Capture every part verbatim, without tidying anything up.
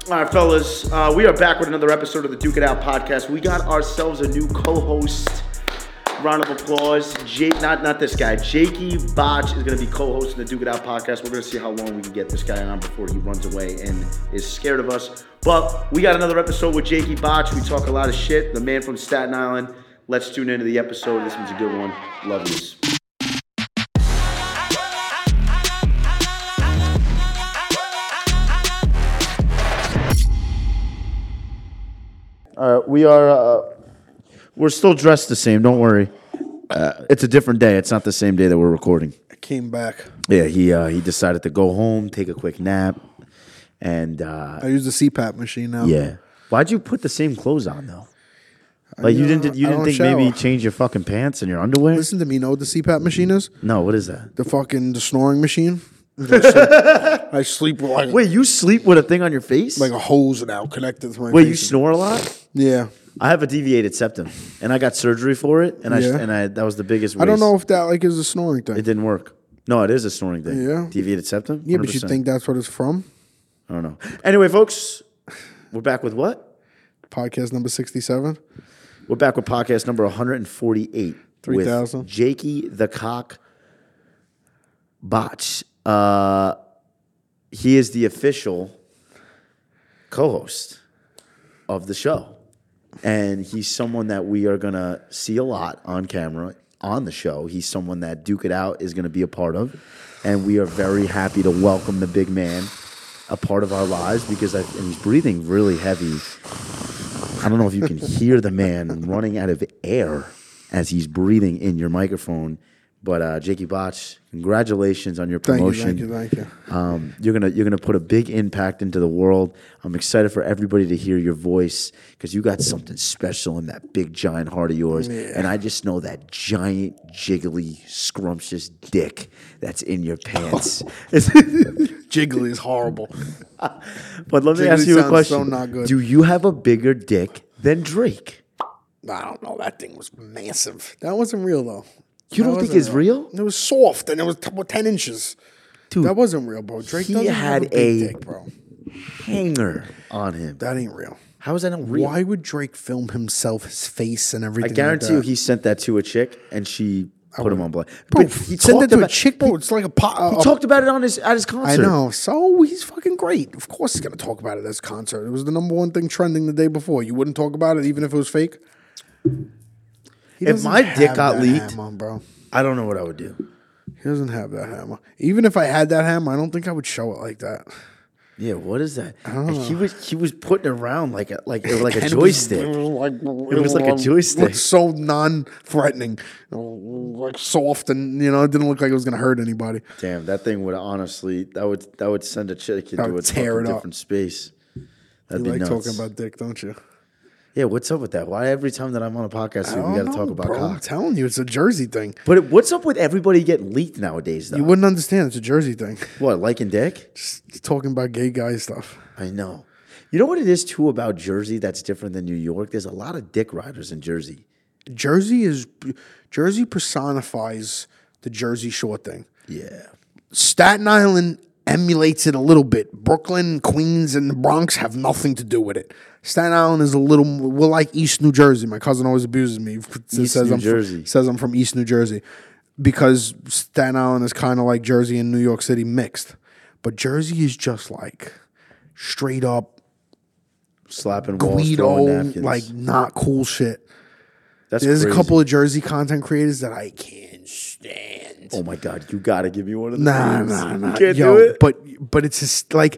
All right, fellas, uh, we are back with another episode of the Duke It Out podcast. We got ourselves a new co-host. Round of applause. Jake, not not this guy. Jakey Botch is going to be co-hosting the Duke It Out podcast. We're going to see how long we can get this guy on before he runs away and is scared of us. But we got another episode with Jakey Botch. We talk a lot of shit. The man from Staten Island. Let's tune into the episode. This one's a good one. Love yous. Uh, we are, uh, we're still dressed the same. Don't worry. Uh, it's a different day. It's not the same day that we're recording. I came back. Yeah, he uh, he decided to go home, take a quick nap, and uh, I use the C PAP machine now. Yeah. Why'd you put the same clothes on though? Like you, you know, didn't you didn't think shower. Maybe change your fucking pants and your underwear? Listen to me. You know what the C PAP machine is? No. What is that? The fucking the snoring machine. I sleep with like wait. You sleep with a thing on your face? Like a hose now connected to my. Wait, face. you snore a lot? Yeah. I have a deviated septum, and I got surgery for it, and I yeah. and I that was the biggest. Waste. I don't know if that like is a snoring thing. It didn't work. No, it is a snoring thing. Yeah. Deviated septum. Yeah, but you think that's what it's from? I don't know. Anyway, folks, we're back with what? Podcast number sixty-seven. We're back with podcast number one forty-eight. Three thousand. Jakey the Cock Botch. Uh, he is the official co-host of the show. And he's someone that we are going to see a lot on camera on the show. He's someone that Duke It Out is going to be a part of. And we are very happy to welcome the big man a part of our lives because I, and he's breathing really heavy. I don't know if you can hear the man running out of air as he's breathing in your microphone. But uh, Jakey Botch, congratulations on your promotion. Thank you, thank you, thank you. Um, you're gonna you're gonna put a big impact into the world. I'm excited for everybody to hear your voice because you got something special in that big giant heart of yours. Yeah. And I just know that giant, jiggly, scrumptious dick that's in your pants. Jiggly is horrible. But let me Jiggly ask you a question: so not good. Do you have a bigger dick than Drake? I don't know. That thing was massive. That wasn't real though. You don't think it's real? It was soft and it was t- ten inches. Dude, that wasn't real, bro. Drake he doesn't had have a big a dick, bro. hanger on him. That ain't real. How is that not real? Why would Drake film himself, his face, and everything? I guarantee like you that? he sent that to a chick and she put him on blast. Bro, But he send that to about, a chick, bro. It's like a pot. He talked about it on his at his concert. I know. So he's fucking great. Of course he's gonna talk about it at his concert. It was the number one thing trending the day before. You wouldn't talk about it even if it was fake. He if my dick got leaked, hammer, bro. I don't know what I would do. He doesn't have that hammer. Even if I had that hammer, I don't think I would show it like that. Yeah, what is that? don't And he was he was putting it around like a like like a And joystick. It was, it was like It was like a joystick. It was so non-threatening, like soft, and you know, it didn't look like it was gonna hurt anybody. Damn, that thing would honestly that would that would send a chick into would a tear fucking it up. different space. That'd You be like nuts. talking about dick, don't you? Yeah, what's up with that? Why every time that I'm on a podcast, I we don't got to know, talk about bro. I'm cock? telling you, it's a Jersey thing. But what's up with everybody getting leaked nowadays, though? You wouldn't understand. It's a Jersey thing. What, liking dick? Just talking about gay guy stuff. I know. You know what it is, too, about Jersey that's different than New York? There's a lot of dick riders in Jersey. Jersey is Jersey personifies the Jersey Shore thing. Yeah. Staten Island emulates it a little bit. Brooklyn, Queens, and the Bronx have nothing to do with it. Staten Island is a little. We're like East New Jersey. My cousin always abuses me. East says New I'm Jersey. From, says I'm from East New Jersey because Staten Island is kind of like Jersey and New York City mixed. But Jersey is just like straight up Slapping walls, throwing Guido, napkins. like not cool shit. That's There's crazy. a couple of Jersey content creators that I can't stand. Oh, my God. You got to give me one of those. Nah, nah, nah. You can't Yo, do it? But but it's just like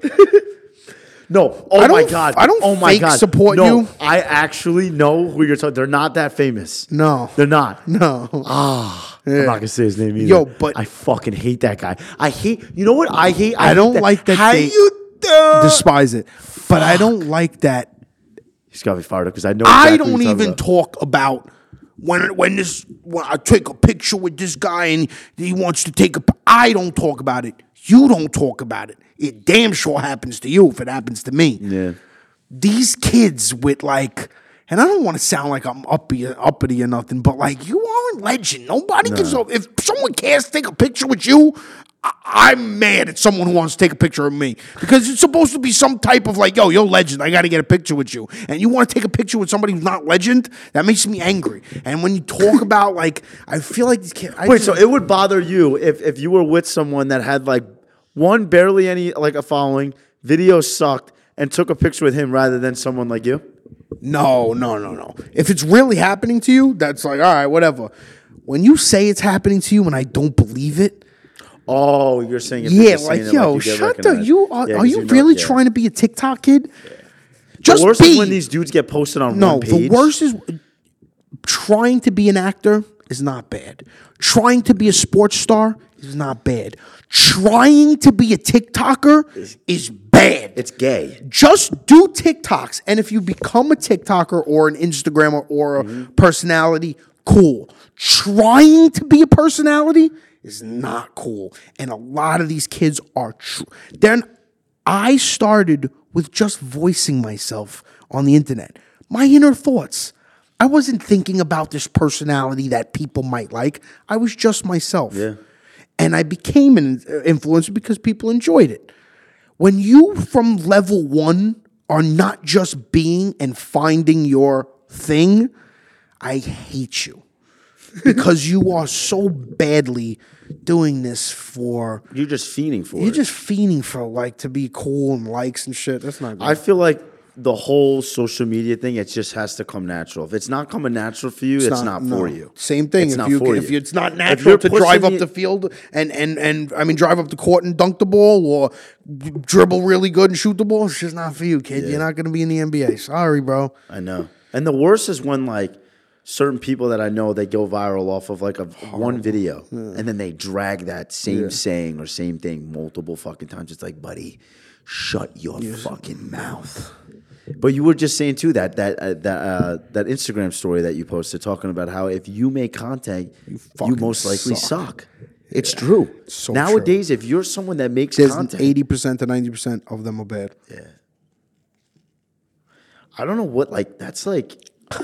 No. Oh, I my don't- God. I don't oh my fake God. support no, you. I actually know who you're talking. They're not that famous. no, They're not. no. Ah, Yeah. I'm not gonna say his name either. Yo, but- I fucking hate that guy. I hate. You know what I hate? I hate don't like that How they you uh, Despise it, but I don't like that. He's got me fired up because I know. Exactly I what don't you're talking even about. talk about when when this when I take a picture with this guy and he wants to take a. I don't talk about it. You don't talk about it. It damn sure happens to you if it happens to me. Yeah. These kids with like, and I don't want to sound like I'm uppity, uppity or nothing, but like you are a legend. Nobody gives up. If someone cares to take a picture with you, I'm mad at someone who wants to take a picture of me because it's supposed to be some type of like, yo, you're legend. I got to get a picture with you. And you want to take a picture with somebody who's not legend? That makes me angry. And when you talk about like, I feel like these kids. I Wait, just, so it would bother you if, if you were with someone that had like one, barely any, like a following, video sucked, and took a picture with him rather than someone like you? No, no, no, no. If it's really happening to you, that's like, all right, whatever. When you say it's happening to you and I don't believe it, Oh, you're saying if yeah, you're just like, saying it yo, you get shut the, recognized. you, are, Yeah, are 'cause you know- really yeah. trying to be a TikTok kid? The Just worst be. is when these dudes get posted on No, one page. the worst is trying to be an actor is not bad. Trying to be a sports star is not bad. Trying to be a TikToker is bad. It's gay. Just do TikToks. And if you become a TikToker or an Instagrammer or a Mm-hmm. personality, cool. Trying to be a personality is not cool. And a lot of these kids are tr- then I started with just voicing myself on the internet. My inner thoughts. I wasn't thinking about this personality that people might like. I was just myself. Yeah. And I became an influencer because people enjoyed it. When you from level one are not just being and finding your thing, I hate you. Because you are so badly doing this for You're just fiending for you're it. just fiending for like to be cool and likes and shit. That's not good. I feel like the whole social media thing, it just has to come natural. If it's not coming natual for you, it's, not, no. for you. Same thing. It's if not you for if you. it's not If natural you're to drive pushing up the- the field and and and I mean drive up the court and dunk the ball or dribble really good and shoot the ball, it's just not for you, kid. You're not going to be in the N B A. Sorry, bro. I know. And the worst is when like certain people that I know, they go viral off of like a one video, and then they drag that same saying or same thing multiple fucking times. It's like, buddy, shut your fucking mouth. But you were just saying too that that uh, that uh, that Instagram story that you posted talking about how if you make content, you, fucking most likely suck. suck. It's true. so Nowadays, if you're someone that makes There's content, eighty percent to ninety percent of them are bad. yeah. I don't know what like that's like.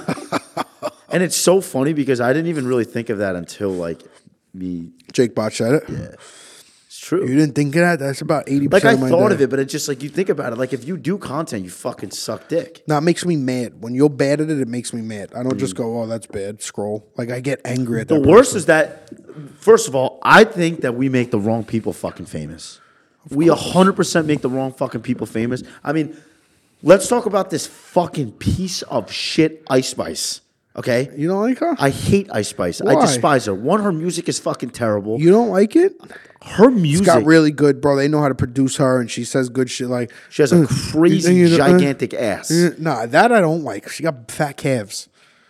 And it's so funny because I didn't even really think of that until like me. Jake Bot said it. Yeah, it's true. You didn't think of that? That's about eighty Like percent I of my thought day. of it, but it's just like you think about it. Like if you do content, you fucking suck dick. No, it makes me mad. When you're bad at it, it makes me mad. I don't just go, oh, that's bad, scroll. Like, I get angry at that. The worst is that, first of all, I think that we make the wrong people fucking famous. We one hundred percent make the wrong fucking people famous. I mean, let's talk about this fucking piece of shit Ice Spice. Okay? You don't like her? I hate Ice Spice. I Why? despise her. One, her music is fucking terrible. You don't like it? Her music. It's got really good, bro. They know how to produce her, and she says good shit like. She has a "Uh, crazy, you know, uh, gigantic ass. uh, Nah, that I don't like. She got fat calves.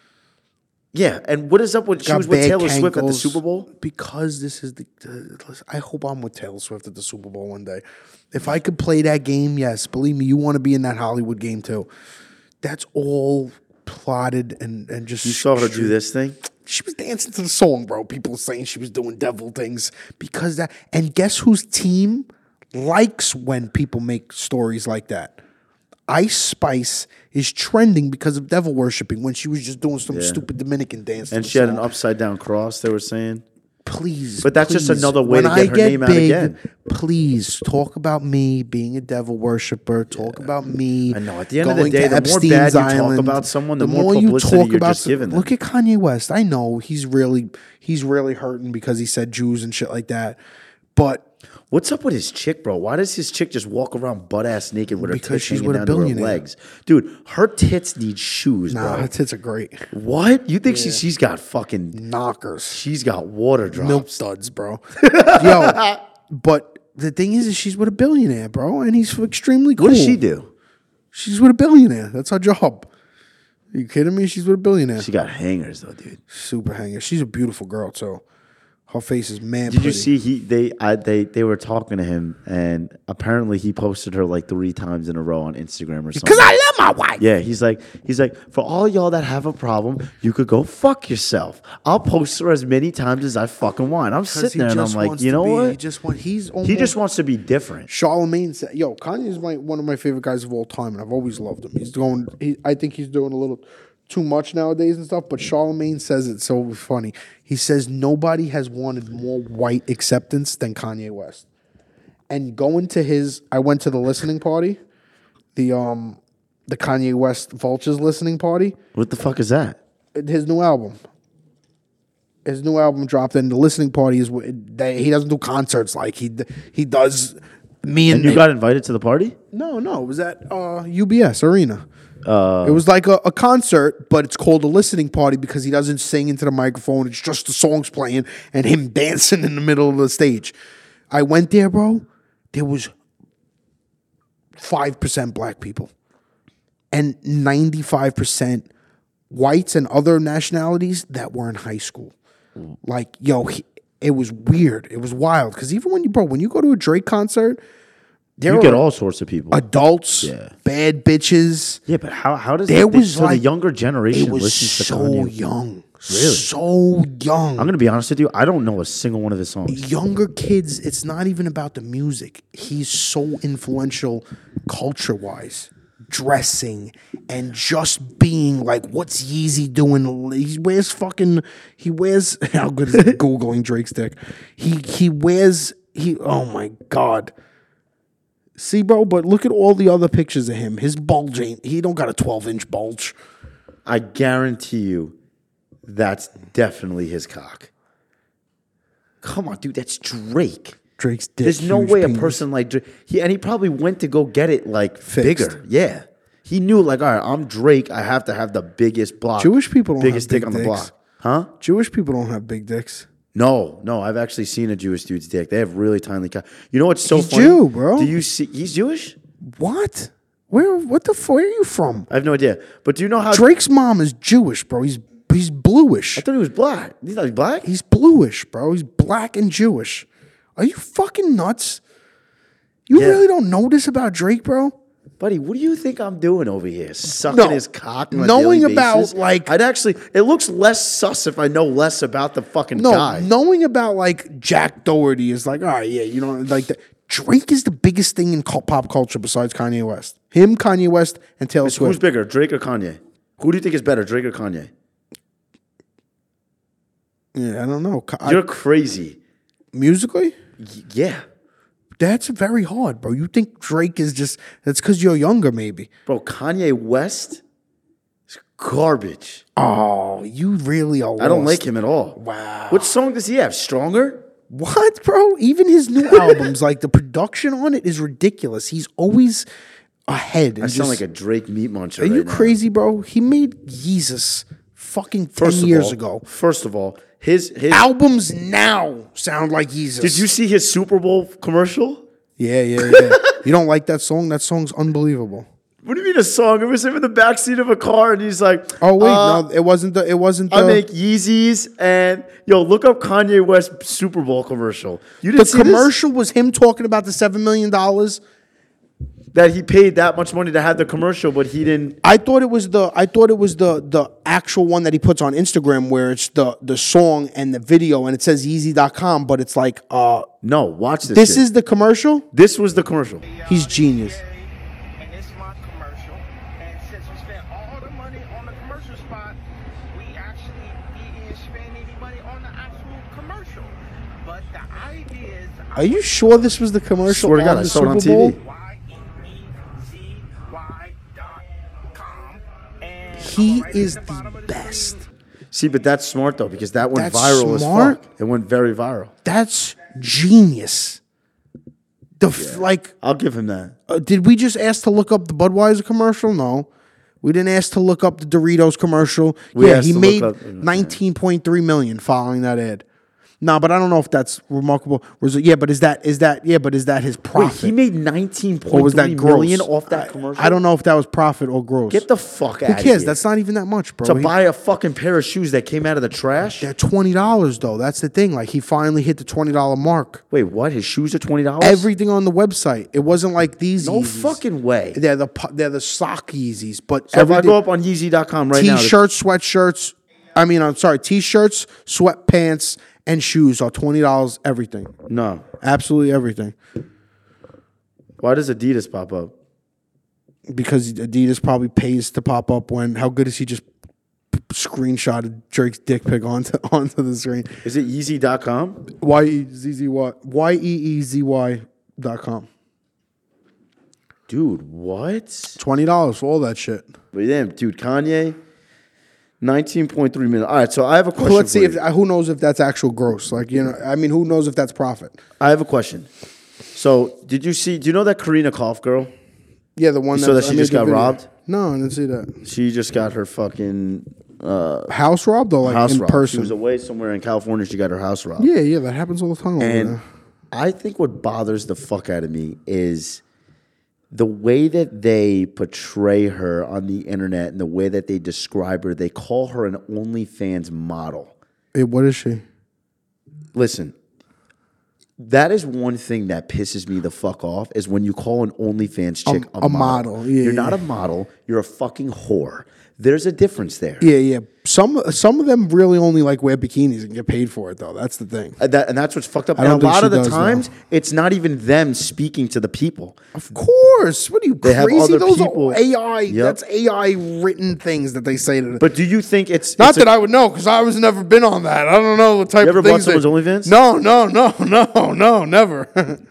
Yeah, and what is up with she Got was with bad Taylor Swift at the cankles. Super Bowl? Because this is the. Uh, listen, I hope I'm with Taylor Swift at the Super Bowl one day. If I could play that game, yes, believe me, you want to be in that Hollywood game too. That's all plotted and and just. You saw her do this thing? She was dancing to the song, bro. People saying she was doing devil things because that. And guess whose team likes when people make stories like that? Ice Spice is trending because of devil worshiping when she was just doing some stupid Dominican dance. to And the she had an song. upside down cross, they were saying. Please, But that's just please, another way to when get I her name out again. Please talk about me being a devil worshiper. Talk about me. I know, at the end of the going day, to the more bad Epstein's you talk Island, about someone, the more publicity you're about just some- giving them. Look at Kanye West. I know he's really he's really hurting because he said Jews and shit like that. But What's up with his chick, bro? Why does his chick just walk around butt ass naked with her Because tits she's hanging with a down to her billionaire. legs? Dude, her tits need shoes, nah, bro. her tits are great. What? You think she, she's got fucking, Knockers. she's got water drops? Milk duds, bro. Yo, but the thing is, is she's with a billionaire, bro, and he's extremely cool. What does she do? She's with a billionaire. That's her job. Are you kidding me? She's with a billionaire. She got hangers though, dude. Super hanger. She's a beautiful girl too. Her face is man. Did pretty. you see he they I they they were talking to him and apparently he posted her like three times in a row on Instagram or something. Because I love my wife. Yeah, he's like, he's like, for all y'all that have a problem, you could go fuck yourself. I'll post her as many times as I fucking want. I'm 'Cause sitting he there and I'm just like, wants you to know be- what? He just want. He's almost, He just wants to be different. Charlemagne said, "Yo, Kanye's my one of my favorite guys of all time, and I've always loved him. He's going. He, I think he's doing a little too much nowadays and stuff, but Charlemagne says it so funny. He says nobody has wanted more white acceptance than Kanye West. And going to his, I went to the listening party, the um, the Kanye West Vultures listening party. What the fuck is that? His new album. His new album dropped, and the listening party is they, he doesn't do concerts like he he does. Me and, And you me. got invited to the party? No, no, it was at uh, U B S Arena. Uh, It was like a, a concert, but it's called a listening party because he doesn't sing into the microphone. It's just the songs playing and him dancing in the middle of the stage. I went there, bro. There was five percent black people and ninety-five percent whites and other nationalities that were in high school. Like, yo, he, it was weird. It was wild. Because even when you, bro, when you go to a Drake concert, there you are get all sorts of people. adults, Yeah. bad bitches. Yeah, but how how does There that, was so like- the younger generation It was listens to so Kanye? young. Really? So young. I'm gonna be honest with you. I don't know a single one of his songs. Younger kids, it's not even about the music. He's so influential culture wise, dressing and just being like, what's Yeezy doing? He wears fucking, he wears, how good is Googling Drake's dick? He, he wears, he, oh my God. See, bro, but look at all the other pictures of him. His bulge ain't, he don't got a twelve inch bulge. I guarantee you, that's definitely his cock. Come on, dude, that's Drake. Drake's dick. There's no huge way a penis. person like Drake, he and he probably went to go get it like Fixed. bigger. Yeah, he knew like, all right, I'm Drake. I have to have the biggest block. Jewish people don't biggest have dick big on the dicks. block, huh? Jewish people don't have big dicks. No, no, I've actually seen a Jewish dude's dick. They have really tiny cock. You know what's so He's funny? Jew, bro. Do you see? He's Jewish. What? Where? What the? Where are you from? I have no idea. But do you know how? Drake's mom is Jewish, bro. He's he's bluish. I thought he was black. He's not black. He's bluish, bro. He's black and Jewish. Are you fucking nuts? You Yeah. really don't know this about Drake, bro? Buddy, what do you think I'm doing over here? Sucking No. his cock on a Knowing daily about, basis? like- I'd actually. It looks less sus if I know less about the fucking No, guy. knowing about like Jack Doherty is like, all right, yeah, you know, like the, Drake is the biggest thing in cul- pop culture besides Kanye West. Him, Kanye West, and Taylor Who's Swift. bigger, Drake or Kanye? Who do you think is better, Drake or Kanye? Yeah, I don't know. Ka- I- You're crazy. musically, Y- Yeah, that's very hard, bro. You think Drake is just that's because you're younger, maybe. bro. Kanye West is garbage. Oh, you really are. I don't lost. like him at all. Wow. What song does he have? Stronger? What, bro? Even his new albums, like the production on it is ridiculous. He's always ahead. I And sound just, like a Drake meat muncher. are you right now. crazy, bro? He made Yeezus fucking ten First of years all- ago. First of all, his his. Albums now sound like Yeezus. Did you see his Super Bowl commercial? Yeah, yeah, yeah. You don't like that song? That song's unbelievable. What do you mean a song? It was him in the backseat of a car, and he's like, Oh wait, uh, no, it wasn't the. It wasn't the. I make Yeezys, and yo, look up Kanye West Super Bowl commercial. You the didn't see this? commercial was him talking about the seven million dollars. That he paid that much money to have the commercial, but he didn't. I thought it was the I thought it was the the actual one that he puts on Instagram where it's the the song and the video and it says Yeezy dot com, but it's like uh No, watch this. this shit. is the commercial? this was the commercial. He's genius. And it's my commercial. And since we spent all the money on the commercial spot, we actually didn't spend any money on the actual commercial. But the idea is, Are you sure this was the commercial Swear to God, on I the saw it on Super T V. Bowl? Y E E Z Y dot com. And He right is at the bottom the of best. See, but that's smart though because that went That's viral smart. as fuck. It went very viral. That's genius. The f like I'll give him that. uh, did we just ask to look up the Budweiser commercial? No. We didn't ask to look up the Doritos commercial. We yeah, asked he to made look up- nineteen point three million following that ad. No, but I don't know if that's remarkable. Was it, yeah, but is that is that yeah, but is that his Wait, profit? he made nineteen or point was that three gross? million off that I- commercial. I, don't know if that was profit or gross. Get the fuck Who out of cares? here. That's not even that much, bro. to He- buy a fucking pair of shoes that came out of the trash. they're twenty dollars though. That's the thing. Like he finally hit the twenty dollar mark. Wait, what? His shoes are twenty dollars? Everything on the website. It wasn't like these. No Yeezys. fucking way. They're the pu- they're the sock Yeezys, but So if I everything- go up on Yeezy dot com right now, T-shirts, sweatshirts. I mean, I'm sorry, T-shirts, sweatpants, and shoes are twenty dollars. Everything, no. absolutely everything. Why does Adidas pop up? Because Adidas probably pays to pop up when. How good is he just screenshotted Drake's dick pic onto onto the screen. Is it Yeezy dot com? Y E Z Z Y Y E E Z Y dot com. Dude, what? Twenty dollars for all that shit. But damn, dude, Kanye, nineteen point three million. All right, so I have a question. Let's see for if you. who knows if that's actual gross. Like you know, I mean, who knows if that's profit? I have a question. So, did you see? Do you know that Karina Koff girl? Yeah, the one You saw that I she made just the got video. robbed? No, I didn't see that. She just got her fucking uh, House robbed or like house in robbed. She person? was away somewhere in California. She got her house robbed. Yeah, yeah, that happens all the time. over And there. I think what bothers the fuck out of me is the way that they portray her on the internet and the way that they describe her. They call her an OnlyFans model. Hey, what is she? Listen, that is one thing that pisses me the fuck off is when you call an OnlyFans chick a, a model. model. Yeah, you're yeah. not a model. You're a fucking whore. There's a difference there. Yeah, yeah. Some some of them really only like wear bikinis and get paid for it though. That's the thing. And, that, and that's what's fucked up. I And a don't think lot she of the does, times, though. it's not even them speaking to the people. Of course. What are you They have crazy? other Those people- are A I. Yep. That's A I written things that they say to them. But do you think it's Not it's that a, I would know, because I was never been on that. I don't know what type You ever of bought things. they- someone's OnlyFans? No, no, no, no, no, never.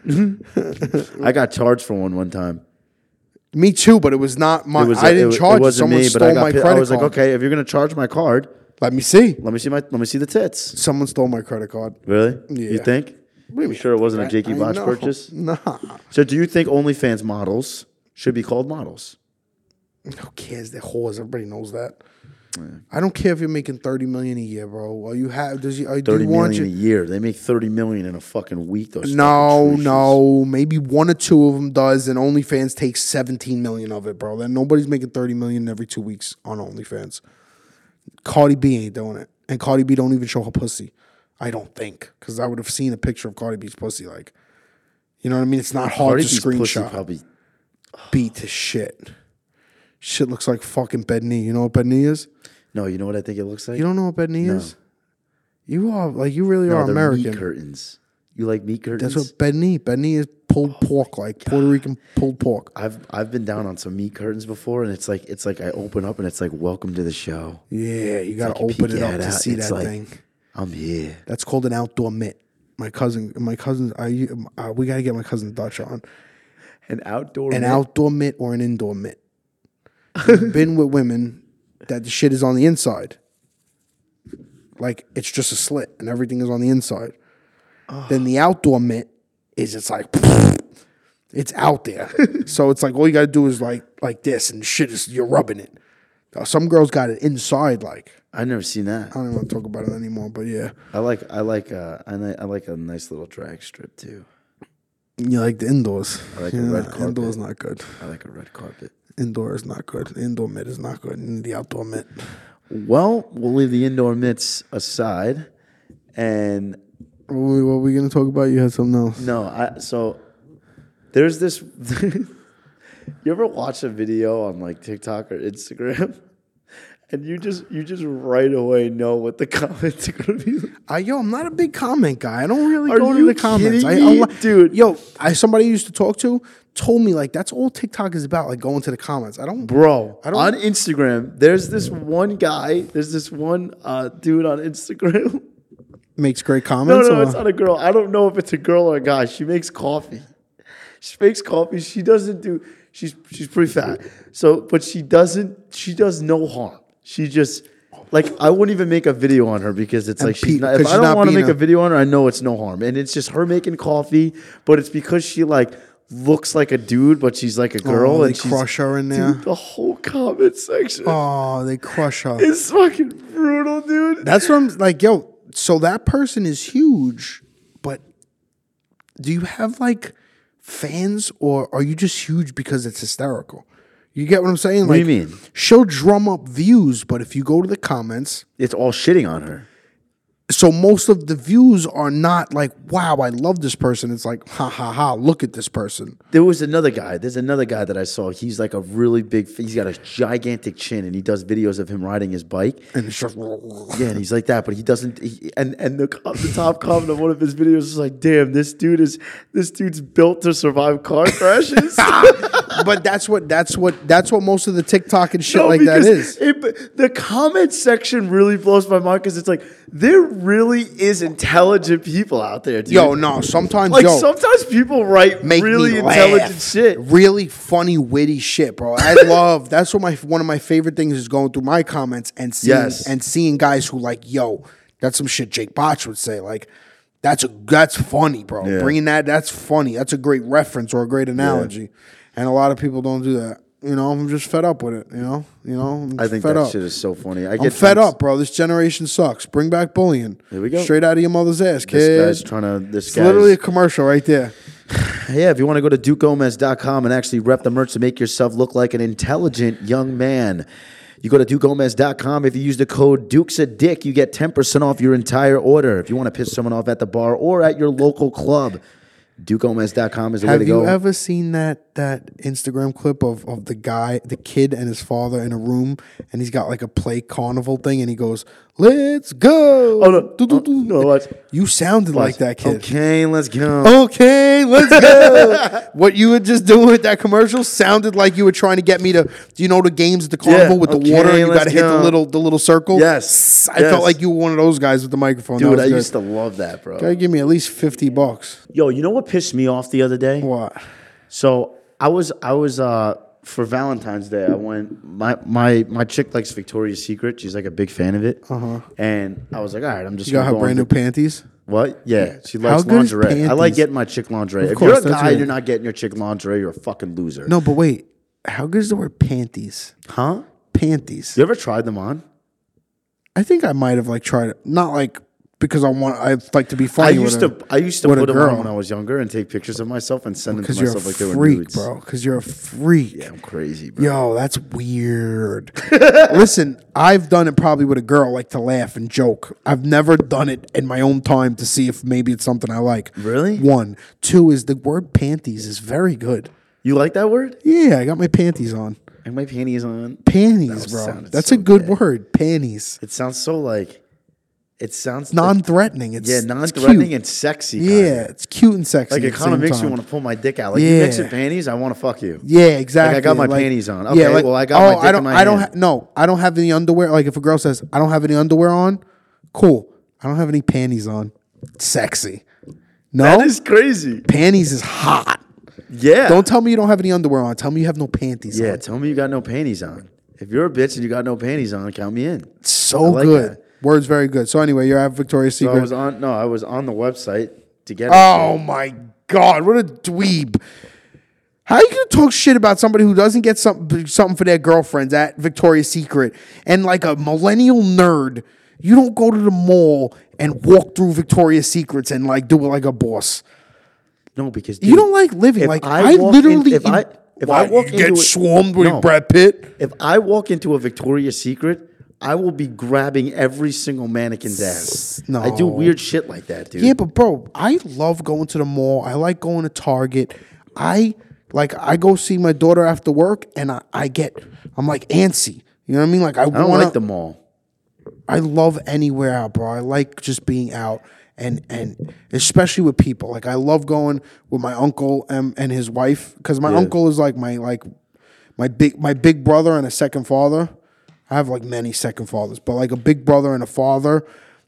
I got charged for one one time. Me too, but it was not my. It was I didn't it, was- charge. It wasn't Someone me, stole but I got. my pi- credit I was like, card. okay, if you're gonna charge my card, Let me see. let me see my let me see the tits. Someone stole my credit card. Really? Yeah. You think? You sure it wasn't a Jakey I Botch know. purchase? Nah. So do you think OnlyFans models should be called models? Who cares? They're whores. Everybody knows that. I don't care if you're making thirty million a year, bro. Or you have does you uh, do Thirty you want million your, a year. They make thirty million in a fucking week. Those No, fucking no. Maybe one or two of them does, and OnlyFans takes seventeen million of it, bro. Then nobody's making thirty million every two weeks on OnlyFans. Cardi B ain't doing it, and Cardi B don't even show her pussy. I don't think, because I would have seen a picture of Cardi B's pussy. Like, you know what I mean? It's not hard Cardi to B's pussy screenshot. probably. Beat to shit. Shit looks like fucking bed knee. You know what bed knee is? No, you know what I think it looks like? You don't know what bed knee No. is? You are like you really no, are they're American. meat curtains. You like meat curtains? That's what bed knee. Bed knee is pulled pork, like Puerto Rican pulled pork. I've I've been down on some meat curtains before, and it's like it's like I open up and it's like welcome to the show. Yeah, you gotta like you open peek it your up head to out, see it's that like- thing. I'm here. That's called an outdoor mitt. My cousin, my cousin, I uh, we gotta get my cousin Dutch on An outdoor. an mitt? outdoor mitt or an indoor mitt. I've been with women that the shit is on the inside, like it's just a slit and everything is on the inside. Then the outdoor mitt is it's like it's out there, so it's like all you gotta do is like like this and shit is you're rubbing it. Uh, Some girls got it inside, like I've never seen that. I don't even want to talk about it anymore. But yeah, I like I like uh I, li- I like a nice little drag strip too. you like the indoors. I like a Yeah, red carpet. Indoors not good. I like a red carpet. Indoor is not good. Indoor mitt is not good. You need the outdoor mitt. Well, we'll leave the indoor mitts aside, and What were, what were we gonna talk about? You had something else. no, I so there's this. You ever watch a video on like TikTok or Instagram, and you just you just right away know what the comments are gonna be? I yo, I'm not a big comment guy. I don't really Are go to you the comments. I, kidding me? I, Dude. Yo, I somebody I used to talk to told me like that's all TikTok is about, like going to the comments. I don't Bro, I don't- on Instagram, there's this one guy, there's this one uh, dude on Instagram. makes great No, comments. no, or- it's not a girl. I don't know if it's a girl or a guy. She makes coffee. She makes coffee. She doesn't do. She's she's pretty fat. So, but she doesn't. She does no harm. She just like I wouldn't even make a video on her because it's And like she's pe- not, if 'cause I she's don't not want to being make a a- video on her, I know it's no harm. And it's just her making coffee, but it's because she like looks like a dude, but she's like a girl. Oh, they and she's, crush her in there. Dude, the whole comment section Oh, they crush her. is fucking brutal, dude. That's what I'm like, yo. So that person is huge, but do you have like fans, or are you just huge because it's hysterical? You get what I'm saying? What do Like, you mean? She'll drum up views, but if you go to the comments, It's all shitting on her. so most of the views are not like, wow, I love this person. It's like, ha ha ha, look at this person. There was another guy. There's another guy that I saw. He's like a really big. He's got a gigantic chin, and he does videos of him riding his bike. And it's just, Yeah, and he's like that, but he doesn't. He, and and the the top comment of one of his videos is like, "Damn, this dude is this dude's built to survive car crashes." but that's what that's what that's what most of the TikTok and shit No, like that because is. It, the comment section really blows my mind because it's like there really is intelligent people out there, dude. Yo, no, sometimes like yo, sometimes people write make really me intelligent laugh. shit. Really funny, witty shit, bro. I love that's what my one of my favorite things is going through my comments and seeing Yes. and seeing guys who like, yo, that's some shit Jake Botch would say. Like, that's a that's funny, bro. Yeah. Bringing that, that's funny. That's a great reference or a great analogy. And a lot of people don't do that. You know, I'm just fed up with it. You know, you know. I'm I think fed that up. shit is so funny. I I'm get fed times- up, bro. This generation sucks. Bring back bullying. Here we go. Straight out of your mother's ass, This kid. guy's trying to. This It's guy's literally a commercial right there. Yeah, if you want to go to duke gomez dot com and actually rep the merch to make yourself look like an intelligent young man, you go to duke gomez dot com. If you use the code Dukes a Dick, you get ten percent off your entire order. If you want to piss someone off at the bar or at your local club, duke gomez dot com is the way Have to you go. ever seen that that Instagram clip of, of the guy, the kid and his father in a room, and he's got like a play carnival thing, and he goes, "Let's go!" Oh, no. Do, do, Oh, do. no, watch. You sounded like that kid. Okay, let's go. Okay, let's go. What you were just doing with that commercial sounded like you were trying to get me to. Do you know the games at the carnival Yeah, with the okay, water and you got to let's hit the go. little the little circle? Yes, I yes. felt like you were one of those guys with the microphone. That Dude, was I good. used to love that, bro. Gotta give me at least fifty bucks. Yo, you know what pissed me off the other day? What? So I was I was uh for Valentine's Day. I went my my my chick likes Victoria's Secret. She's like a big fan of it. Uh-huh. And I was like, all right, I'm just You got gonna her go brand new on panties. What? Yeah, she How likes good is lingerie. I like panties? getting my chick lingerie. Of if course, you're a that's guy, right. you're not getting your chick lingerie. You're a fucking loser. No, but wait. How good is the word panties? Huh? Panties. You ever tried them on? I think I might have like tried it. Not like because I want. I like to be funny. I used with to a, I used to with a put them girl. on when I was younger and take pictures of myself and send them to Because you're a myself like they were freak, nudes. bro. Because you're a freak. Yeah, I'm crazy, bro. Yo, that's weird. Listen, I've done it probably with a girl, like to laugh and joke. I've never done it in my own time to see if maybe it's something I like. Really? One. Two is the word panties is very good. You like that word? Yeah, I got my panties on. And my panties on. Panties, That bro. sounded That's so a good gay. word. Panties. It sounds so like. It sounds Non-threatening. It's yeah, it's non-threatening cute. and sexy. Yeah, kinda. it's cute and sexy. Like at it the kind of same makes time. you want to pull my dick out. Like you mix Yeah. your panties, I want to fuck you. Yeah, exactly. Like I got my panties on. Okay, well, I got my dick I in don't, my I don't. hand. Ha- no, I don't have any underwear. Like if a girl says I don't have any underwear on, cool. I don't have any panties on. Sexy. No, That is crazy. panties is hot. Yeah. Don't tell me you don't have any underwear on. Tell me you have no panties Yeah. on. Tell me you got no panties on. If you're a bitch and you got no panties on, count me in. So I like good. that. Word's very good. So anyway, you're at Victoria's So Secret. I was on. No, I was on the website to get. Oh it. my God, what a dweeb. How you gonna talk shit about somebody who doesn't get something something for their girlfriends at Victoria's Secret and like a millennial nerd? You don't go to the mall and walk through Victoria's Secrets and like do it like a boss. No, because You dude, don't like living. if Like I I, walk literally in- if I- if Why, I walk you get into a- swarmed with No. Brad Pitt. If I walk into a Victoria's Secret, I will be grabbing every single mannequin's ass. No. I do weird shit like that, dude. Yeah, but bro, I love going to the mall. I like going to Target. I like I go see my daughter after work, and I, I get I'm like antsy. You know what I mean? Like I, I don't wanna, like the mall. I love anywhere out, bro. I like just being out and and especially with people. Like I love going with my uncle and, and his wife because my Yeah. uncle is like my like my big my big brother and a second father. I have like many second fathers, but like a big brother and a father.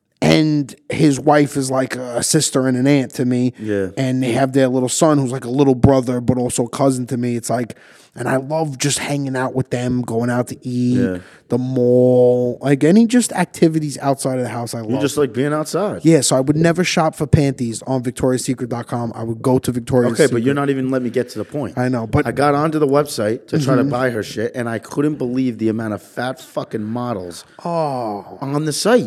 And his wife is like a sister and an aunt to me. Yeah. And they have their little son who's like a little brother, but also a cousin to me. It's like, and I love just hanging out with them, going out to eat, Yeah. the mall, like any just activities outside of the house. I love. You just like being outside. Yeah, so I would never shop for panties on victoria's secret dot com. I would go to Victoria's Okay, Secret. but you're not even letting me get to the point. I know, but- I got onto the website to try to buy her shit, and I couldn't believe the amount of fat fucking models Oh, on the site,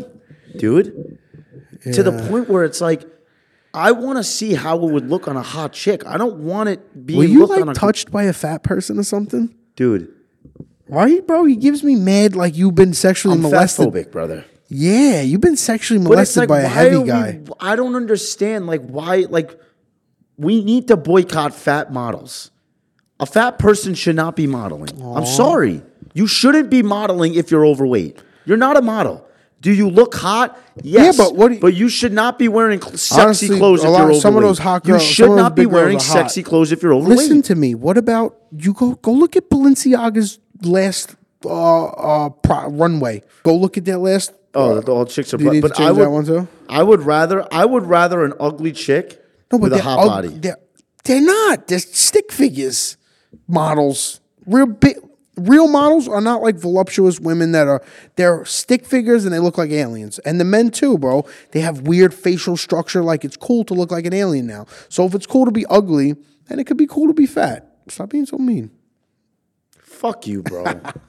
dude. To the point where it's like, I want to see how it would look on a hot chick. I don't want it being were you looked like on a touched by a fat person or something? dude. Right, bro? He gives me mad like you've been sexually I'm molested. fatphobic, brother. Yeah, you've been sexually But it's molested like, by a why heavy are we- guy. I don't understand, like, why, like, we need to boycott fat models. A fat person should not be modeling. I'm sorry. You shouldn't be modeling if you're overweight. You're not a model. Do you look hot? Yes. but what do you- but you should not be wearing cl- sexy Honestly, clothes a if lot- you're overweight. some of those hot girls- you some should of those not be big girls wearing are hot. sexy clothes if you're overweight. Listen to me. What about you go go look at Balenciaga's last uh, uh, pro- runway. Go look at their last. Oh, the old chicks are. Do you But, need to but change I would. that one too? I would rather. I would rather an ugly chick No, but with a they're hot ug- body. They're, they're not. They're stick figures models. Real big. Real models are not like voluptuous women that are. They're stick figures and they look like aliens. And the men too, bro. They have weird facial structure. Like it's cool to look like an alien now. So if it's cool to be ugly, then it could be cool to be fat. Stop being so mean. Fuck you, bro.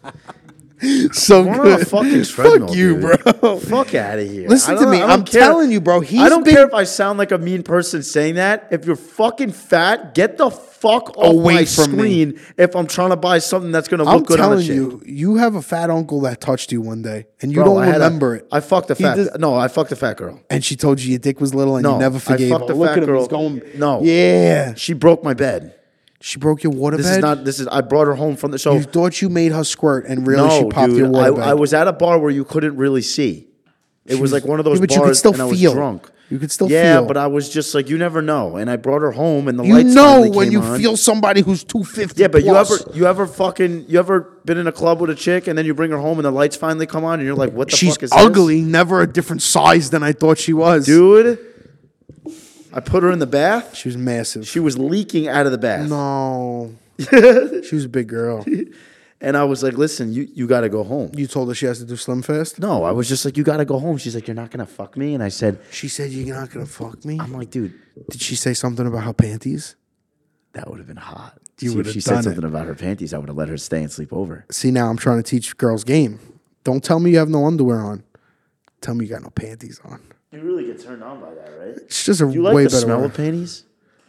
So We're on a good. fucking treadmill, Fuck you, dude. bro. Fuck out of here. Listen I don't- to me. I don't I'm care- telling you, bro. He's I don't been- care if I sound like a mean person saying that. If you're fucking fat, get the fuck off Away my from me. screen. If I'm trying to buy something that's gonna look I'm good on a telling chick. you, you have a fat uncle that touched you one day, and you Bro, don't I had a- remember it. I fucked a He fat. does- no, I fucked a fat girl. and she told you your dick was little, and No, you never I forgave fucked her. a Look fat at him. girl. He's going. No. Yeah. She broke my bed. She broke your water This bed. is not. This is. I brought her home from the show. You thought you made her squirt, and really no, she popped dude. your water I, bed. I was at a bar where you couldn't really see. It was like one of those Yeah, but bars, you could still and I was feel. drunk. You could still yeah, feel. but I was just like, you never know. And I brought her home, and the You lights know finally when came you on. feel somebody who's two fifty. Yeah, but you plus. ever you ever fucking you ever been in a club with a chick and then you bring her home and the lights finally come on and you're like, what the She's fuck is this? ugly, never a different size than I thought she was. dude? I put her in the bath. She was massive. She was leaking out of the bath. no. She was a big girl. And I was like, listen, you, you got to go home. You told her she has to do Slim Fast? No, I was just like, you got to go home. She's like, you're not going to fuck me? And I said, She said, you're not going to fuck me? I'm like, dude, Did she say something about her panties? that would have been hot. You See, if would've she done said it. something about her panties, I would have let her stay and sleep over. See, now I'm trying to teach girls game. Don't tell me you have no underwear on. Tell me you got no panties on. You really get turned on by that, right? It's just a You like way the better smell word. of panties?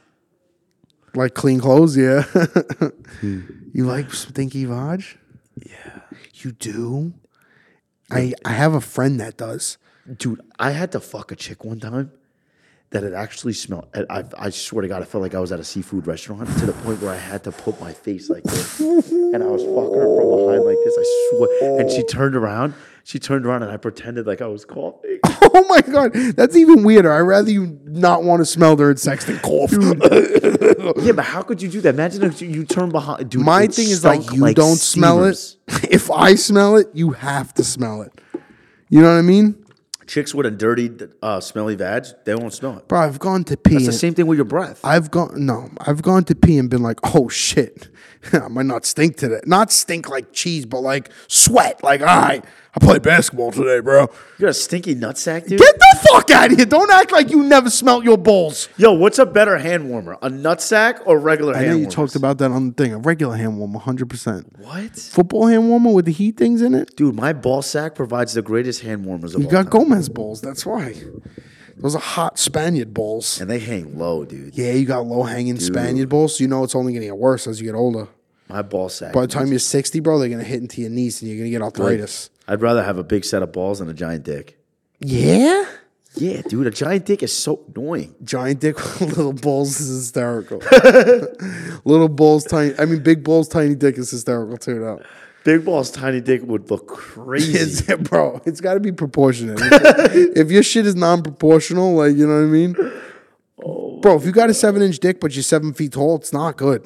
Like clean clothes, yeah. Hmm. You like stinky vag? Yeah. You do? I I have a friend that does. Dude, I had to fuck a chick one time that it actually smelled. I, I swear to God, I felt like I was at a seafood restaurant to the point where I had to put my face like this. And I was fucking her from behind like this. I swear. And she turned around. She turned around and I pretended like I was coughing. Oh my god, that's even weirder. I'd rather you not want to smell during sex than cough. Yeah, but how could you do that? Imagine if you, you turn behind. Dude, My it thing is like stunk you don't smell steamers. it. If I smell it, you have to smell it. You know what I mean? Chicks with a dirty, uh, smelly vag, they won't smell it. Bro, I've gone to pee. It's the and- same thing with your breath. I've gone no, I've gone to pee and been like, oh shit, I might not stink today. Not stink like cheese, but like sweat. Like, all right, I played basketball today, bro. You got a stinky nutsack, dude? Get the fuck out of here! Don't act like you never smelt your balls. Yo, what's a better hand warmer? A nutsack or regular I hand know you warmers? talked about that on the thing. A regular hand warmer, one hundred percent. What? Football hand warmer with the heat things in it. Dude, my ball sack provides the greatest hand warmers of You all got time. Gomez balls. That's why. Those are hot Spaniard balls. And they hang low, dude. Yeah, you got low hanging Spaniard balls. So you know it's only gonna get worse as you get older. My ball sack. By the time you're sixty, bro, they're gonna hit into your knees and you're gonna get arthritis. I'd rather have a big set of balls than a giant dick. Yeah. Yeah, dude, a giant dick is so annoying. Giant dick with little balls is hysterical. Little balls, tiny. I mean, big balls, tiny dick is hysterical too. Now, Big balls, tiny dick would look crazy. it's, bro, it's got to be proportionate. If, if your shit is non-proportional, like you know what I mean, bro. If you got a seven-inch dick but you're seven feet tall, it's not good.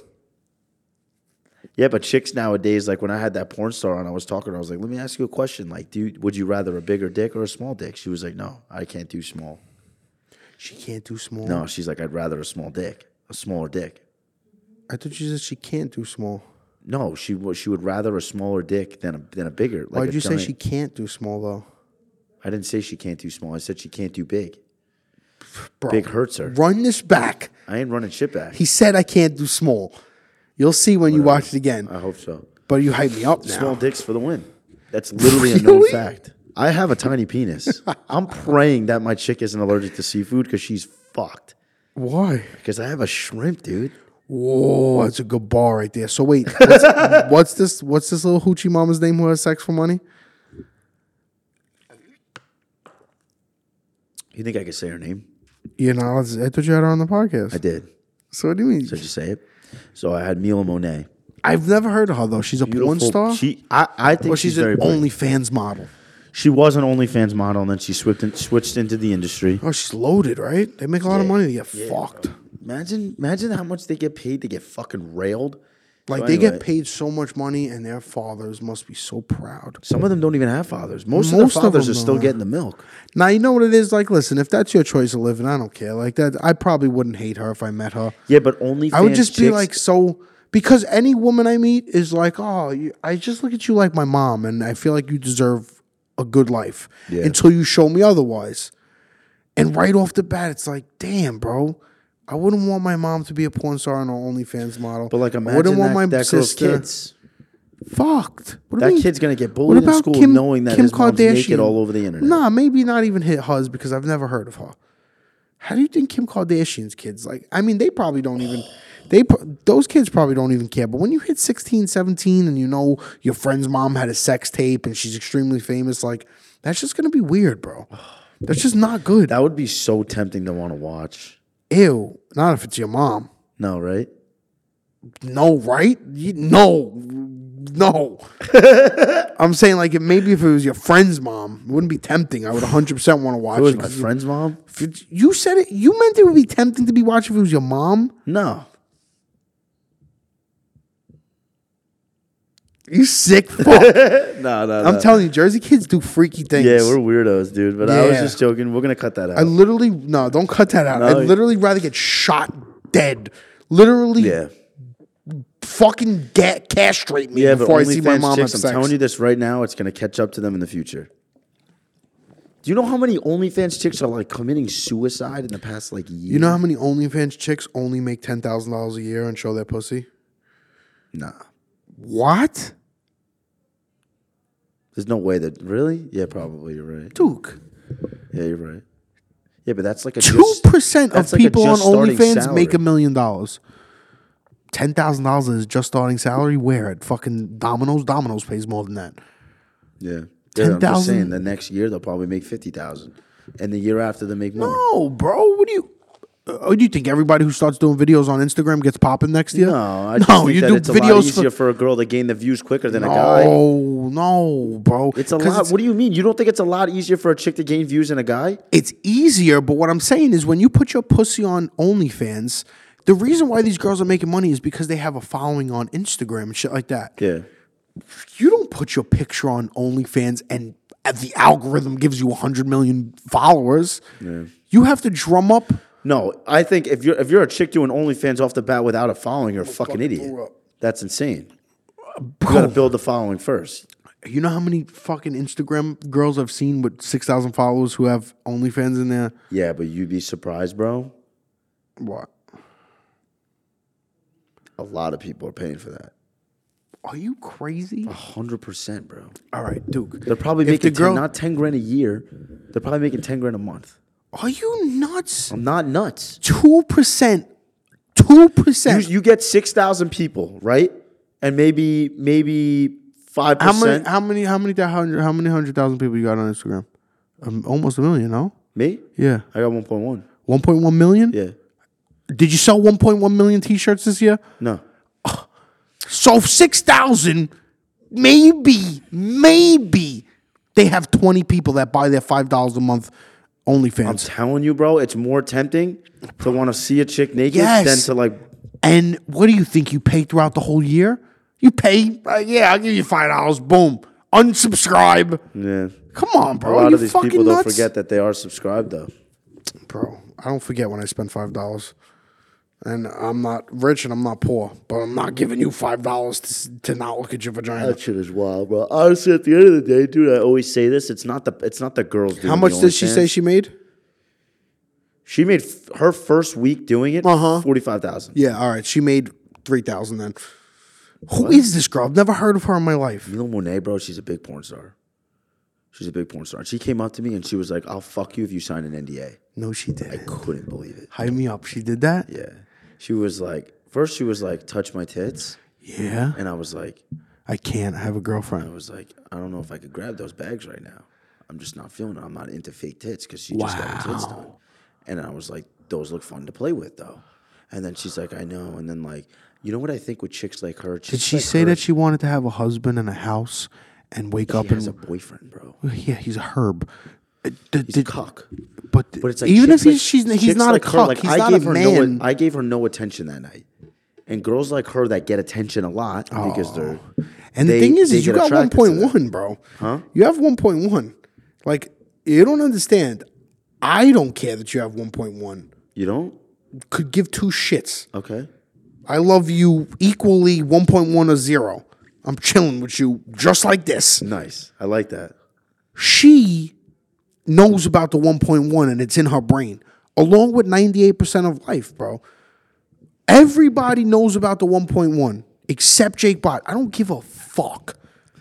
Yeah, but chicks nowadays, like when I had that porn star on, I was talking to her, I was like, let me ask you a question. Like, do you, would you rather a bigger dick or a small dick? She was like, no, I can't do small. She can't do small. No, she's like, I'd rather a small dick, a smaller dick. I thought she said she can't do small. No, she would she would rather a smaller dick than a than a bigger. Like Why'd a you say giant- she can't do small though? I didn't say she can't do small. I said she can't do big. Bro, Big hurts her. Run this back. I ain't running shit back. He said I can't do small. You'll see when you watch it again. I hope so. But you hype me up now. Small dicks for the win. That's literally a known Really? fact. I have a tiny penis. I'm praying that my chick isn't allergic to seafood because she's fucked. Why? Because I have a shrimp, dude. Whoa, that's a good bar right there. So wait, what's, what's this? What's this little hoochie mama's name who has sex for money? You think I could say her name? You know, I thought you had her on the podcast. I did. So what do you mean? So did you say it? So I had Mila Monet. I've never heard of her though. She's a porn Beautiful- star. She, I, I think Or she's, she's very an pretty. OnlyFans model. She was an OnlyFans model, and then she switched in, switched into the industry. Oh, she's loaded, right? They make a lot of money to get fucked. Imagine, imagine how much they get paid to get fucking railed. Like So they anyway, get paid so much money, and their fathers must be so proud. Some of them don't even have fathers. Most, Most of of their fathers them are still don't. getting the milk. Now you know what it is. Like, listen, if that's your choice of living, I don't care. Like that, I probably wouldn't hate her if I met her. Yeah, but OnlyFans I would just be chicks- like so because any woman I meet is like, oh, you, I just look at you like my mom, and I feel like you deserve a good life Yeah. until you show me otherwise. And right off the bat, it's like, damn, bro. I wouldn't want my mom to be a porn star and an OnlyFans model. But like, I imagine wouldn't that, want my that girl's sister. kids. Fucked. What do you That mean? kid's gonna get What bullied in about school Kim- knowing that Kim his mom's naked Kardashian? all over the internet. Nah, maybe not even hit hers because I've never heard of her. How do you think Kim Kardashian's kids like? I mean, they probably don't even. They pro- those kids probably don't even care. But when you hit sixteen, seventeen, and you know your friend's mom had a sex tape and she's extremely famous, like that's just gonna be weird, bro. That's just not good. That would be so tempting to want to watch. Ew. Not if it's your mom. No, right? No, right? You- No, no. I'm saying like it, maybe if it was your friend's mom, it wouldn't be tempting. I would one hundred percent want to watch It was it. my 'cause friend's mom. if it- You said it. You meant it would be tempting to be watching if it was your mom. No, You sick fuck. no, no. I'm no. telling you, Jersey kids do freaky things. Yeah, we're weirdos, dude. But I was Yeah. just joking. We're gonna cut that out. I literally no, don't cut that out. No. I'd literally rather get shot dead. Literally, yeah, fucking get castrate me yeah. But before I see my OnlyFans mom have chicks, I'm sex. telling you this right now. It's gonna catch up to them in the future. Do you know how many OnlyFans chicks are like committing suicide in the past like year? You know how many OnlyFans chicks only make ten thousand dollars a year and show their pussy? Nah, What, there's no way that really. Yeah, probably you're right. Duke? Yeah, you're right. Yeah, but that's like a Two just- percent of that's like a people on just starting OnlyFans salary. make a million dollars. Ten thousand dollars is just starting salary. Where at fucking Domino's? Domino's pays more than that. Yeah, yeah. I'm just ten thousand? saying. The next year they'll probably make fifty thousand, and the year after they make more. No, bro. What do you? Oh, do you think everybody who starts doing videos on Instagram gets popping next year? No, I just no. think You that do it's a lot videos easier for. for a girl to gain the views quicker than a guy. No, no, bro. It's a 'Cause lot. What do you mean? You don't think it's a lot easier for a chick to gain views than a guy? It's easier, but what I'm saying is when you put your pussy on OnlyFans, the reason why these girls are making money is because they have a following on Instagram and shit like that. Yeah. You don't put your picture on OnlyFans and the algorithm gives you one hundred million followers. You have to drum up. No, I think if you're if you're a chick doing OnlyFans off the bat without a following, you're a fucking idiot. throw up. That's insane. You got to build the following first. You know how many fucking Instagram girls I've seen with six thousand followers who have OnlyFans in there? Yeah, but you'd be surprised, bro. What? A lot of people are paying for that. Are you crazy? A hundred percent, bro. All right, Duke. They're probably If making the girl- 10, not ten grand a year. They're probably making ten grand a month. Are you nuts? I'm not nuts. Two percent. Two You, percent. you get six thousand people, right? And maybe maybe five How many? percent. How many? How many? Hundred? How many hundred thousand people you got on Instagram? Um, almost a million. No. Me? Yeah. I got one point one. One point one million. Yeah. Did you sell one point one million T-shirts this year? No. So six thousand, maybe, maybe they have twenty people that buy their five dollars a month I'm OnlyFans. telling you, bro, it's more tempting to want to see a chick naked Yes. than to like. And what do you think you pay throughout the whole year? You pay, uh, yeah, I'll give you five dollars. Boom, unsubscribe. Yeah. Come on, A bro. lot you of these fucking people don't nuts? forget that they are subscribed, though. Bro, I don't forget when I spend five dollars. And I'm not rich and I'm not poor, but I'm not giving you five dollars to, to not look at your vagina. That shit is wild, bro. Honestly, at the end of the day, dude, I always say this: it's not the it's not the girls. Doing How much the did she OnlyFans. say she made? She made f- her first week doing it Uh-huh. forty five thousand. Yeah, all right. She made three thousand then. Who is this girl? I've never heard of her in my life. Mila Monet, bro, she's a big porn star. She's a big porn star. And she came up to me and she was like, "I'll fuck you if you sign an N D A." No, she didn't. Couldn't believe it. Hype me up. She did that? Yeah, she was like, first she was like, "Touch my tits," Yeah. and I was like, I can't. I have a I girlfriend. was like, I don't know if I could grab those bags right now. I'm just not feeling it. I'm not into fake tits because she just got her tits done. And I was like, those look fun to play with though. And then she's like, I know. And then like, you know what I think with chicks like her? Did she say that she wanted to have a husband and a house and wake He up has and a boyfriend, bro. yeah, he's a herb. Uh, the- He's a the- cuck. But, But it's like even if chicks he's like- she's, he's chicks not like a her, cuck, like, he's I not gave a her man. no, I gave her no attention that night, and girls like her that get attention a lot because they're. and they- the thing is, they is you get got one attracted to point that. one, bro. Huh? You have one point one. Like you don't understand. I don't care that you have one point one. You don't? Could give two shits. Okay. I love you equally one point one or zero. I'm chilling with you just like this. Nice. I like that. She knows about the one point one and it's in her brain, along with ninety-eight percent of life, bro. Everybody knows about the one point one except Jake Bott. I don't give a fuck.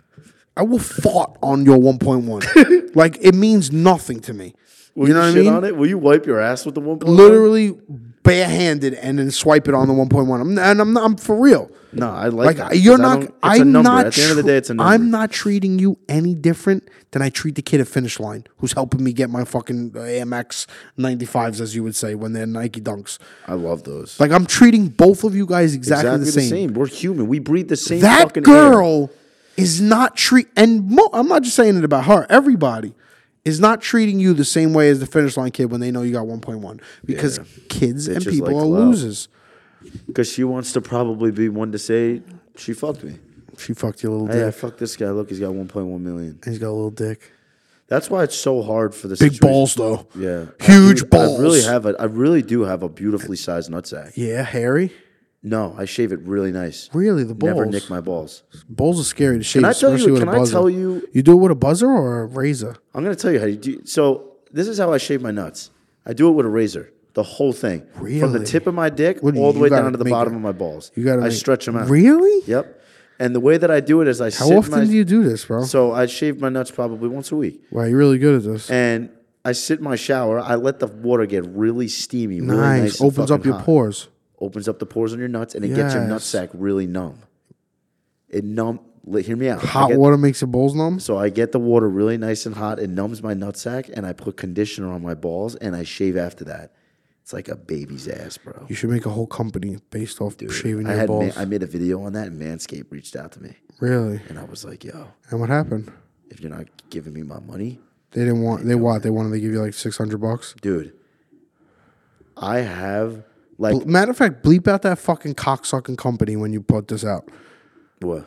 I will fart on your one point one. Like, it means nothing to me. Will you know what I shit mean? on it? Will you wipe your ass with the one point one? Literally barehanded and then swipe it on the one point one. I'm, and I'm, not, I'm for real. No, I like, Like that. you're 'cause I not. don't- it's a I'm number. not. At the end of the day, it's a tr- number. I'm not treating you any different than I treat the kid at Finish Line, who's helping me get my fucking A M X ninety-fives, as you would say, when they're Nike Dunks. I love those. Like I'm treating both of you guys exactly, exactly the, same. We're human. We breathe the same That fucking air. girl is not treat, and mo- I'm not just saying it about her. Everybody is not treating you the same way as the Finish Line kid when they know you got one point one, because Yeah. kids and Bitches people like are clout. losers. Because she wants to probably be one to say she fucked me. She fucked you a little Hey, I dick. fucked this guy. Look, he's got one point one million. He's got a little dick. That's why it's so hard for the Big situation. balls though. Yeah, Huge I, balls. I really have a. I really do have a beautifully sized nutsack. Yeah, hairy. No, I shave it really nice. Really, the balls. Never nick my balls. Balls are scary to shave. Can I tell you? especially with Can a I buzzer. tell you? You do it with a buzzer or a razor? I'm gonna tell you how you do. So this is how I shave my nuts. I do it with a razor. The whole thing, from the Really? tip of my dick What do you- all the you way gotta down to the make bottom it- of my balls. You got to. I stretch them out. Really? Yep. And the way that I do it is I How sit often my, do you do this, bro? So I shave my nuts probably once a week. Wow, you're really good at this. And I sit in my shower. I let the water get really steamy, really nice. nice. and Opens up fucking your hot. pores. Opens up the pores on your nuts, and it gets your Yes. nutsack really numb. It numb. li- Hear me out. I Hot get- water makes your balls numb. So I get the water really nice and hot. It numbs my nutsack, and I put conditioner on my balls, and I shave after that. It's like a baby's ass, bro. You should make a whole company based off shaving I your had ma- balls. I made a video on that, and Manscaped reached out to me, Really? and I was like, "Yo, And what happened? if you're not giving me my money, They didn't want. They what? They wanted to give you like six hundred bucks. dude, I have like Matter of fact, bleep out that fucking cocksucking company when you put this out. what?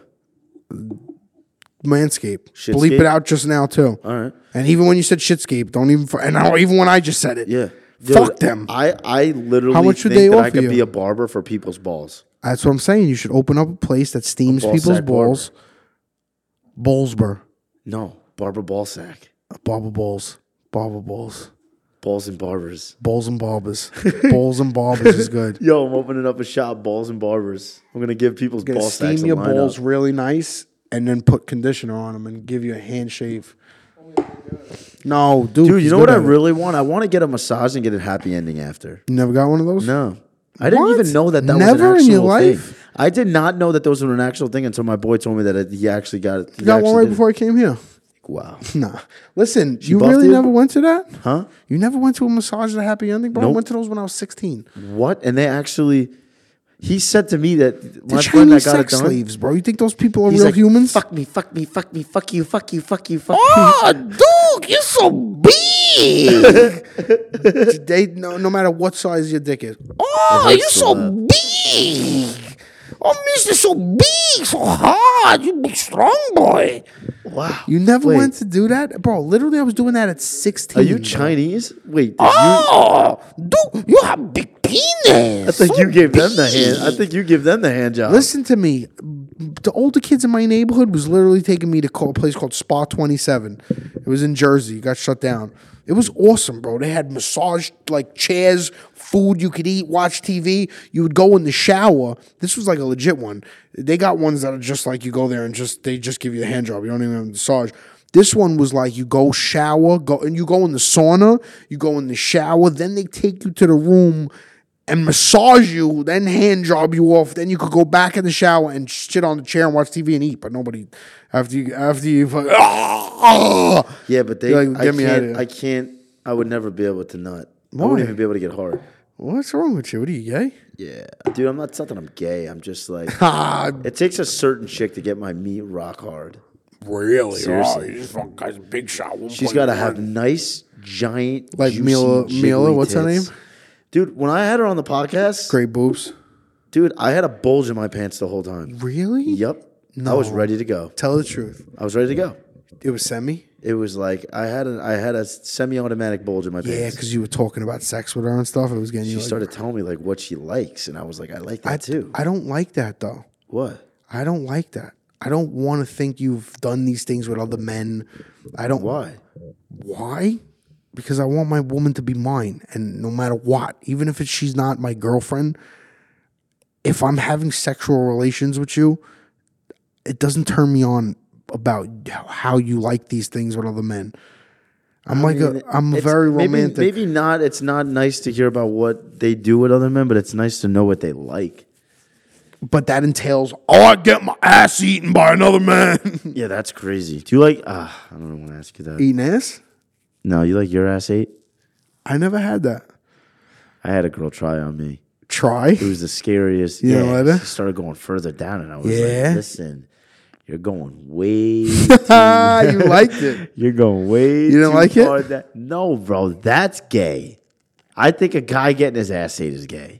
Manscaped. Shitscape? Bleep it out just now too. All right, And even when you said shitscape, don't even. fu- And I- even when I just said it, yeah, fuck Dude, them. I I literally How much would think they that I offer could you? be a barber for people's balls. That's what I'm saying. You should open up a place that steams ball people's sack barber. balls. Ballsbur. No, barber ball sack, Barber balls. Barber balls. balls and barbers. Balls and barbers. Balls and barbers is good. Yo, I'm opening up a shop, balls and barbers. I'm gonna give people's Gonna ball sacks steam a your line balls up. really nice and then put conditioner on them and give you a hand shave. No, dude. Dude, you he's know good what I at it. really want? I want to get a massage and get a happy ending after. You never got one of those? No. I didn't What? even know that that Never was in an your actual life? thing. I did not know that those were an actual thing until my boy told me that it, he actually got it. He You got one actually right did it. before I came here. Wow. Nah. Listen, you buffed really you? never went to that? Huh? You never went to a massage at a happy ending, bro? I Nope. went to those when I was sixteen. What? And they actually, he said to me that The my friend that Chinese got it sex done. slaves, bro. You think those people are He's real like, humans? Fuck me, fuck me, fuck me, fuck you, fuck you, fuck you, fuck Oh, Duke, you're so big. they no, no matter what size your dick is. Oh, hurts you're so so bad. big. Oh, Mister, so big, so hard. You big strong boy. you. Wow. You never Wait, went to do that, bro. Literally, I was doing that at sixteen. Are you bro. Chinese? Wait, did Oh, dude, you have big penis. you? I think so you gave them the hand. I big. think you give them the hand job. Listen to me. The older kids in my neighborhood was literally taking me to call a place called Spa twenty-seven. It was in Jersey. It got shut down. It was awesome, bro. They had massage like chairs, food you could eat, watch T V. You would go in the shower. This was like a legit one. They got ones that are just like you go there and just they just give you a hand job. You don't even have a massage. This one was like you go shower, go and you go in the sauna, you go in the shower, then they take you to the room and massage you, then hand job you off. Then you could go back in the shower and shit on the chair and watch T V and eat. But nobody after you after you fuck, ah, Yeah, but they. You're like, I "Get me outta can't. here." I can't. I would never be able to nut. I Why? wouldn't even be able to get hard. what's wrong with you? What are you gay? Yeah, dude. I'm not. It's not that I'm gay. I'm just like. Ah, It takes a certain chick to get my meat rock hard. Really? Seriously. Oh, you just fucking guy's a big shot. She's got to have nice, giant, Like juicy, Mila- Mila, jiggly what's her tits. name? Dude, when I had her on the podcast, great boobs. dude, I had a bulge in my pants the whole time. Really? Yep. I was No. ready to go. Tell the truth. I was ready to go. It was semi. It was like I had a I had a semi-automatic bulge in my Yeah, pants. because you were talking about sex with her and stuff. It was getting She you. Like, started telling me like what she likes, and I was like, I like that I, too. I don't like that though. What? I don't like that. I don't want to think you've done these things with other men. I don't. Why? Why? Because I want my woman to be mine, and no matter what, even if it's, she's not my girlfriend, if I'm having sexual relations with you, it doesn't turn me on about how you like these things with other men. I'm like I mean, a, I'm it's- very maybe- romantic. Maybe not. It's not nice to hear about what they do with other men, but it's nice to know what they like. But that entails, oh, I get my ass eaten by another man. Yeah, that's crazy. Do you like? Uh, I don't want to ask you that. Eating ass? No, you like your ass ate? I never had that. I had a girl try on me. Try? It was the scariest. You yeah, didn't let her? she started going further down, and I was Yeah? like, "Listen, you're going way. Ah, you liked it. You're going way. You didn't too like it? far da- No, bro, that's gay. I think a guy getting his ass ate is gay.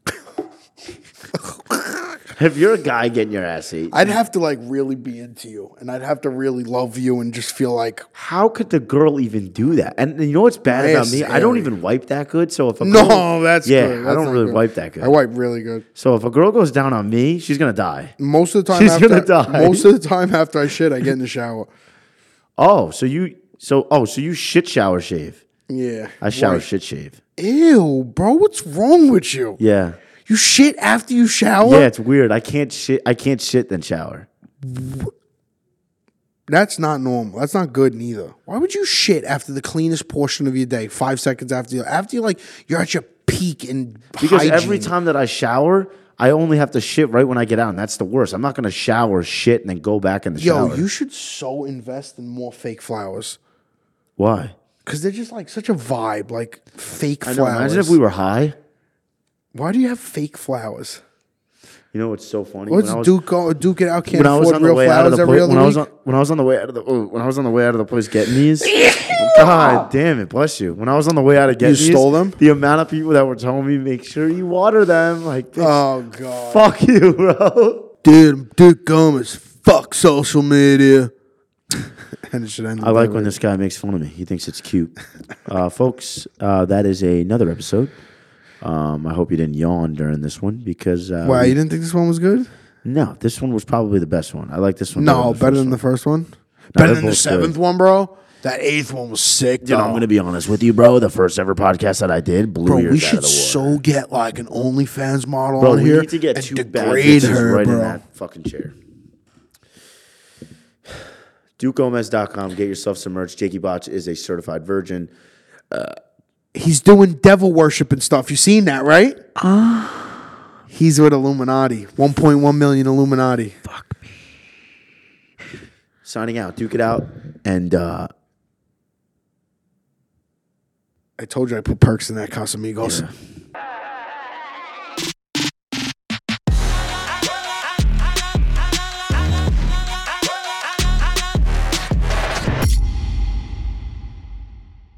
If you're a guy getting your ass ate, I'd have to like really be into you, and I'd have to really love you and just feel like, how could the girl even do that? And you know what's bad My about ass me? is I don't hairy. even wipe that good. So if a no, girl, that's yeah, good. I That's don't not really good. wipe that good. I wipe really good. So if a girl goes down on me, she's gonna die. Most of the time, She's after, gonna die. most of the time after I shit, I get in the shower. Oh, so you so oh so you shit shower shave? Yeah, I shower Right. shit shave. Ew, bro, what's wrong with you? Yeah, You shit after you shower? yeah, it's weird. I can't shit. I can't shit then shower. That's not normal. That's not good neither. Why would you shit after the cleanest portion of your day? Five seconds after you, after you like you're at your peak in Because hygiene. every time that I shower, I only have to shit right when I get out, and that's the worst. I'm not gonna shower, shit, and then go back in the Yo, shower. you should so invest in more fake flowers Why? because they're just like such a vibe, like fake I know. flowers. Imagine if we were high. Why do you have fake flowers? You know what's so funny? What's When I was- Duke? Go, Duke it out. Can't when I was afford on the real way out of flowers the every place, other when I was week. on, when I was on the way out of the oh, when I was on the way out of the place getting these, God damn it, bless you. When I was on the way out of getting these, stole them? the amount of people that were telling me make sure you water them, like, bitch, Oh god, fuck you, bro. dude, I'm Duke Gomez. Fuck social media. And it should end. I like when this guy makes fun of me. He thinks it's cute, uh, folks. Uh, that is another episode. Um, I hope you didn't yawn during this one because uh, Wow, we- you didn't think this one was good? no, this one was probably the best one. I like this one. No, than better first than the one. first one. Better they're than the both seventh good. one, bro. That eighth one was sick. Dude, I'm though. gonna be honest with you, bro. The first ever podcast that I did blew Bro, yours we out should of the water. so get like an OnlyFans model Bro, on we here need to get and two bad degrade bitches her, right bro. in that fucking chair. Duke Gomez dot com. Get yourself some merch. Jakey Botch is a certified virgin. He's doing devil worship and stuff. You seen that, right? Ah. He's with Illuminati. one point one million Illuminati. Fuck me. Signing out. Duke it out. And uh, I told you I put perks in that Casamigos. yeah.